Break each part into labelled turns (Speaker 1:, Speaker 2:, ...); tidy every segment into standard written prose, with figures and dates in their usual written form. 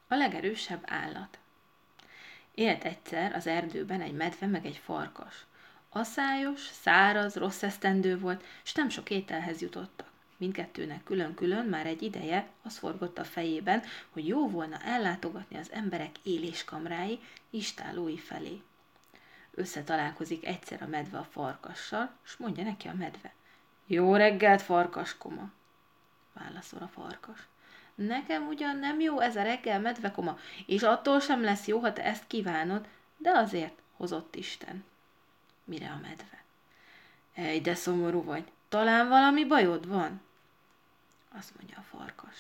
Speaker 1: A legerősebb állat. Élt egyszer az erdőben egy medve meg egy farkas. Aszályos, száraz, rossz esztendő volt, s nem sok ételhez jutottak. Mindkettőnek külön-külön már egy ideje az forgott a fejében, hogy jó volna ellátogatni az emberek éléskamrái, istállói felé. Összetalálkozik egyszer a medve a farkassal, s mondja neki a medve: Jó reggelt, farkaskoma! Válaszol a farkas. Nekem ugyan nem jó ez a reggel, medvekoma, és attól sem lesz jó, ha te ezt kívánod, de azért hozott Isten. Mire a medve? Ej, de szomorú vagy, talán valami bajod van? Azt mondja a farkas.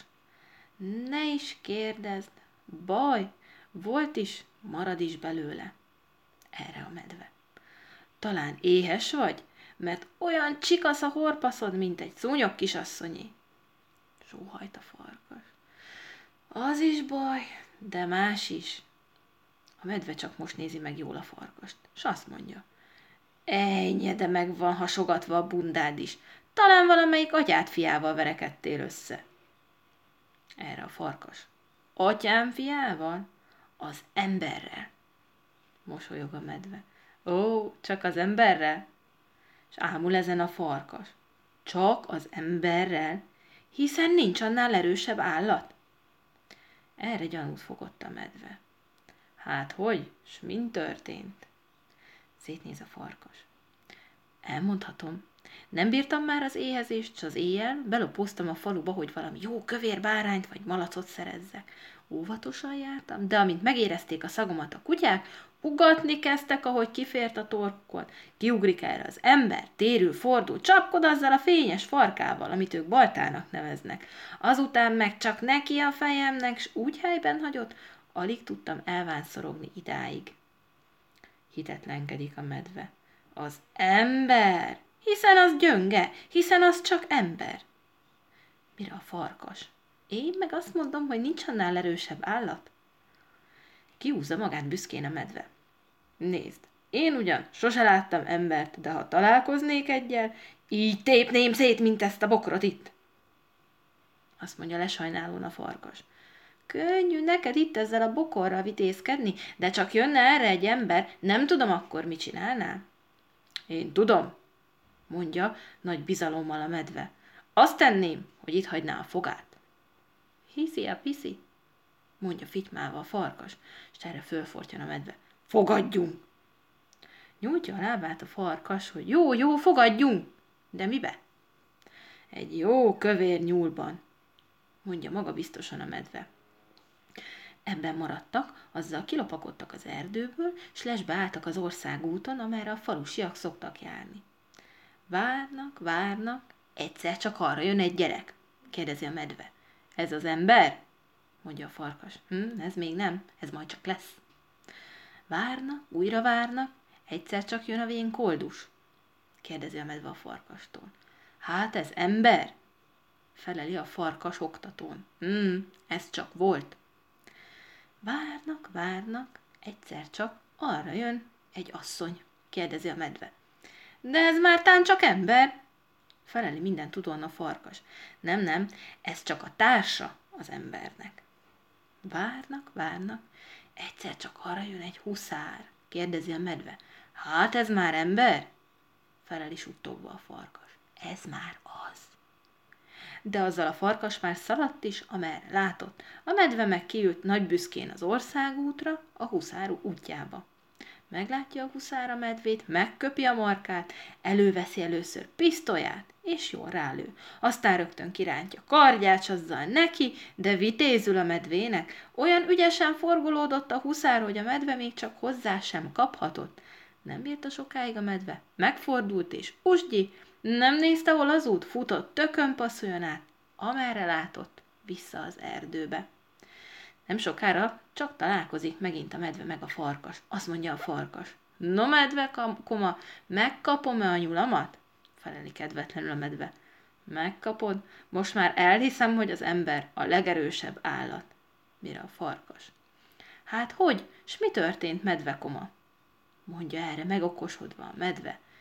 Speaker 1: Ne is kérdezd, baj, volt is, marad is belőle. Erre a medve. Talán éhes vagy, mert olyan csikasz a horpaszod, mint egy szúnyog kisasszonyé. Sóhajt a farkas. Az is baj, de más is. A medve csak most nézi meg jól a farkast, s azt mondja: Ejnye, de meg van hasogatva a bundád is. Talán valamelyik atyád fiával verekedtél össze. Erre a farkas. Atyám fiával? Az emberrel. Mosolyog a medve. Ó, csak az emberrel? És ámul ezen a farkas. Csak az emberrel? Hiszen nincs annál erősebb állat. Erre gyanút fogott a medve. Hát hogy? S mind történt? Szétnéz a farkas. Elmondhatom. Nem bírtam már az éhezést, s az éjjel belopóztam a faluba, hogy valami jó kövér bárányt vagy malacot szerezzek. Óvatosan jártam, de amint megérezték a szagomat a kutyák, ugatni kezdtek, ahogy kifért a torkon. Kiugrik erre az ember, térül, fordul, csapkod azzal a fényes farkával, amit ők baltának neveznek. Azután meg csak neki a fejemnek, s úgy helyben hagyott, alig tudtam elvánszorogni idáig. Hitetlenkedik a medve. Az ember! Hiszen az gyönge, hiszen az csak ember. Mire a farkas? Én meg azt mondom, hogy nincs annál erősebb állat. Kihúzza magát büszkén a medve. Nézd, én ugyan sose láttam embert, de ha találkoznék egyel, így tépném szét, mint ezt a bokrot itt. Azt mondja lesajnálón a farkas. Könnyű neked itt ezzel a bokorral vitézkedni, de csak jönne erre egy ember, nem tudom akkor, mit csinálnál. Én tudom, mondja nagy bizalommal a medve. Azt tenném, hogy itt hagyná a fogát. Hiszi a piszi, mondja fitymálva a farkas, és erre fölfortyan a medve. Fogadjunk! Nyújtja a lábát a farkas, hogy jó, fogadjunk! De mibe? Egy jó kövér nyúlban, mondja magabiztosan a medve. Ebben maradtak, azzal kilopakodtak az erdőből, s lesbe álltak az országúton, amerre a falusiak szoktak járni. Várnak, egyszer csak arra jön egy gyerek, kérdezi a medve. Ez az ember? Mondja a farkas. Ez még nem, ez majd csak lesz. Várnak, újra várnak, egyszer csak jön a vén koldus, kérdezi a medve a farkastól. Hát ez ember? Feleli a farkas oktatón. Ez csak volt. Várnak, egyszer csak arra jön egy asszony, kérdezi a medve. De ez már tán csak ember? Feleli minden tudón a farkas. Nem, ez csak a társa az embernek. Várnak, egyszer csak arra jön egy huszár, kérdezi a medve. Hát ez már ember? Feleli suttogva a farkas. Ez már az. De azzal a farkas már szaladt is, amerre látott. A medve meg kiült nagy büszkén az országútra, a huszár útjába. Meglátja a huszár a medvét, megköpi a markát, előveszi először pisztolyát, és jól rálő. Aztán rögtön kirántja kardját, s azzal neki, de vitézül a medvének. Olyan ügyesen forgolódott a huszár, hogy a medve még csak hozzá sem kaphatott. Nem bírta sokáig a medve, megfordult és usgyi, nem nézte, hol az út, futott tökön passzoljon át, amerre látott, vissza az erdőbe. Nem sokára csak találkozik megint a medve meg a farkas. Azt mondja a farkas. No, medve koma, megkapom-e a nyulamat? Feleli kedvetlenül a medve. Megkapod? Most már elhiszem, hogy az ember a legerősebb állat. Mire a farkas. Hát hogy? S mi történt, medve koma? Mondja erre megokosodva a medve.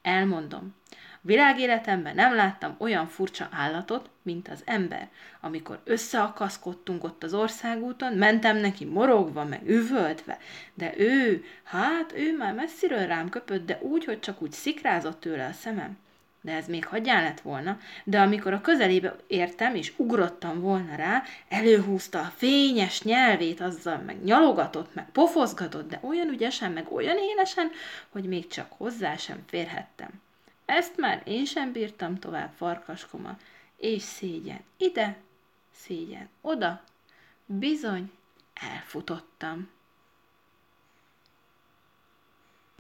Speaker 1: Elmondom. Világéletemben nem láttam olyan furcsa állatot, mint az ember. Amikor összeakaszkodtunk ott az országúton, mentem neki morogva, meg üvöltve, de ő már messziről rám köpött, de úgy, hogy csak úgy szikrázott tőle a szemem. De ez még hagyján lett volna, de amikor a közelébe értem, és ugrottam volna rá, előhúzta a fényes nyelvét, azzal meg nyalogatott, meg pofozgatott, de olyan ügyesen, meg olyan élesen, hogy még csak hozzá sem férhettem. Ezt már én sem bírtam tovább, farkaskoma, és szégyen ide, szégyen oda, bizony elfutottam.